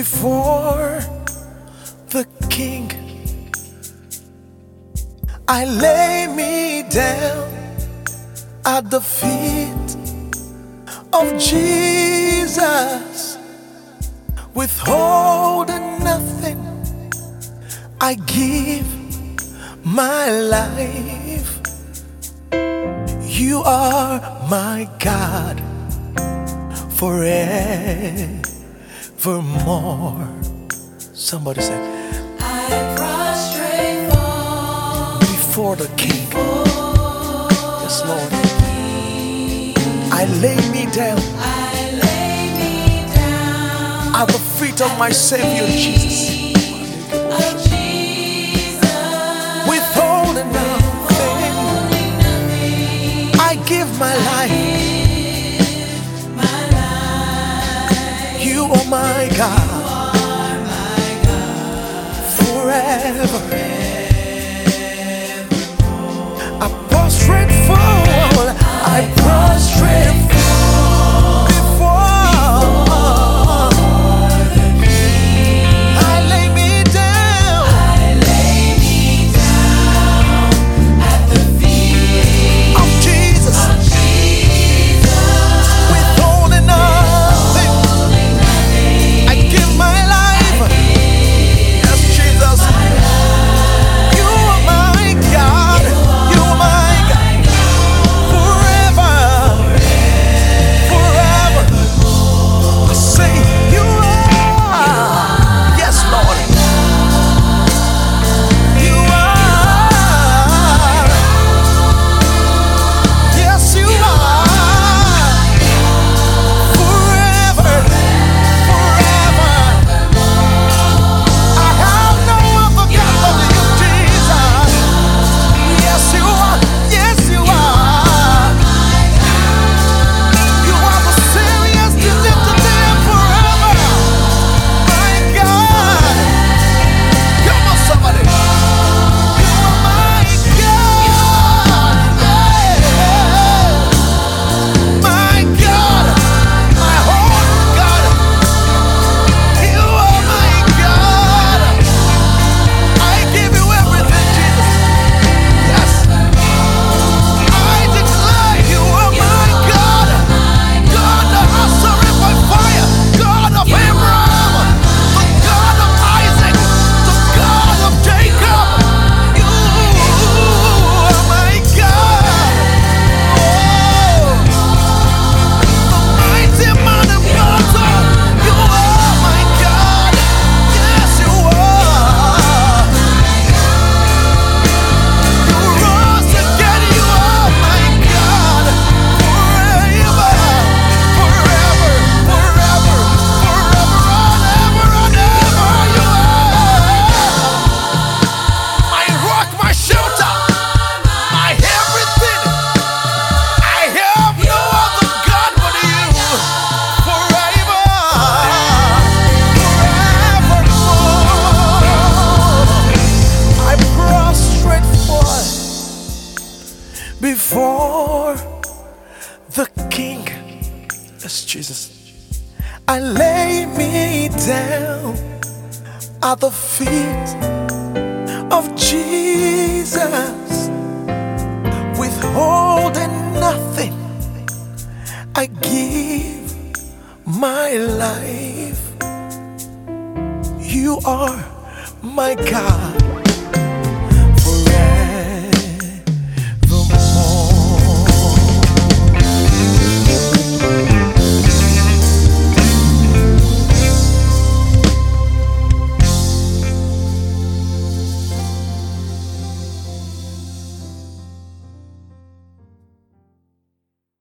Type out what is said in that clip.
before the King. I lay me down at the feet of Jesus, withholding nothing. I give my life. You are my God forevermore. Somebody say, I prostrate fall before the King. Yes, Lord. I lay me down at the feet of my Savior Jesus, withholding nothing. I give my life. You are my God forever. I prostrate fall. I prostrate fall before. I lay me down at the feet of Jesus, withholding nothing. I give my life. Yes, Jesus. You are my God. You are my God forever. Forever. I say you are. Yes, Lord. You are. Yes, you are. Forever. Forever. I have no other God but you, Jesus. Yes, you are. Yes, you are. You are the serious deliverer forever. My God. Come on, somebody. You are my God. Yeah. My God. My whole God. You are my God. I give you everything, Jesus. Yes. I declare you are my God. God of answering by fire. God of Abraham. The God of Isaac. The God of Jacob. You are my God. Oh, the mighty man of battle. You are my God. Yes, you are. You rose again. You are my God. Forever, forever, forever, forever and ever you are. My rock, my shelter, my everything. I have no other God but you. Forever, forevermore. I prostrate fall before the King. Yes, Jesus. I lay me down at the feet of Jesus, withholding nothing. I give my life. You are my God